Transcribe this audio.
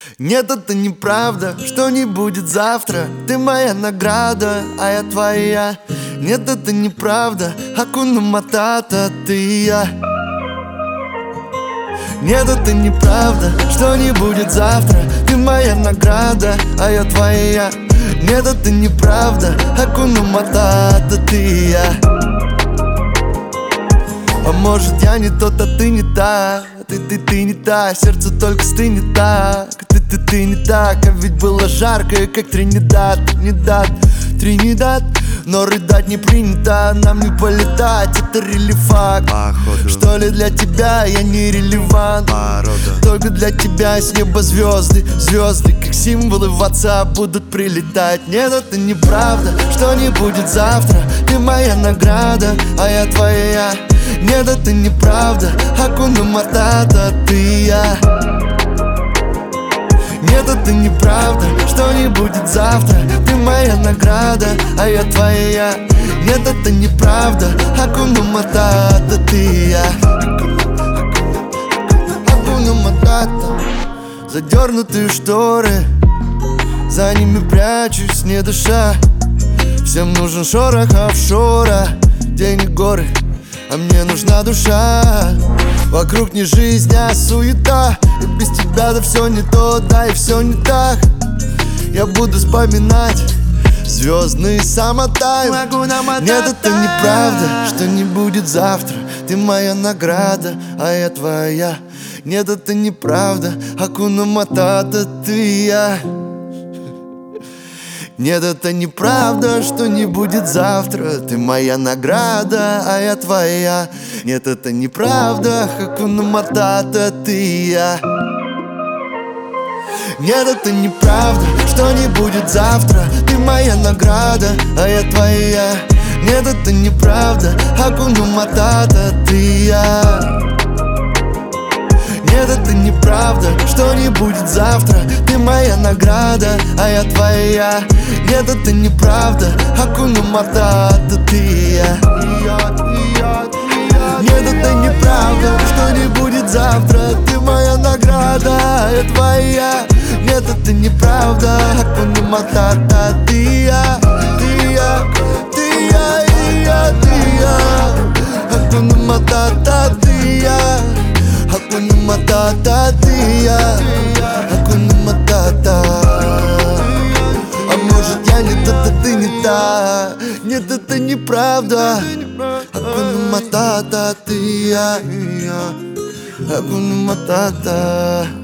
Нет, это неправда, что не будет завтра. Ты моя награда, а я твоя. Нет, это неправда, Акуна Матата, ты и я. Нет, это неправда, что не будет завтра. Ты моя награда, а я твоя. Нет, это неправда, Акуна Матата, ты и я. А может я не тот, а ты не та. Ты не та, сердце только стынет так. Ты не так, а ведь было жарко, как Тринидад. Тринидад, но рыдать не принято. Нам не полетать, это релифак. Что ли для тебя я не релевант? Только для тебя с неба звезды. Звезды, как символы в WhatsApp, будут прилетать. Нет, это неправда, что не будет завтра. Ты моя награда, а я твоя. Нет, это неправда, Акуна Матата, ты и я. Нет, это неправда, что не будет завтра. Ты моя награда, а я твоя. Нет, это неправда, Акуна Матата, ты и я. Акуна Матата. Задернутые шторы, за ними прячусь, не дыша. Всем нужен шорох офшора, денег горы, а мне нужна душа. Вокруг не жизнь, а суета. И без тебя да все не то, да и все не так. Я буду вспоминать звездный самотайм. Нет, это неправда, что не будет завтра. Ты моя награда, а я твоя. Нет, это неправда, Акуна Матата, ты и я. Нет, это неправда, что не будет завтра. Ты моя награда, а я твоя. Нет, это неправда, Акуна Матата, ты и я. Нет, это неправда, что не будет завтра. Ты моя награда, а я твоя. Нет, это неправда, Акуна Матата, ты и я. Нет, это неправда, что не будет завтра. Ты моя награда, а я твоя. Нет, это неправда, Акуна Матата, ты и я. Нет, это неправда, что не будет завтра. Ты моя награда, а я твоя. Нет, это неправда, Акуна Матата, ты и я. Ты и я, ты и я, и я, ты и я. Акуна Матата, ты и я. Акуна Матата, ты и я. Акуна Матата. А может я не тот, а ты не та. Нет, это неправда, Акуна Матата, ты и я. Акуна Матата.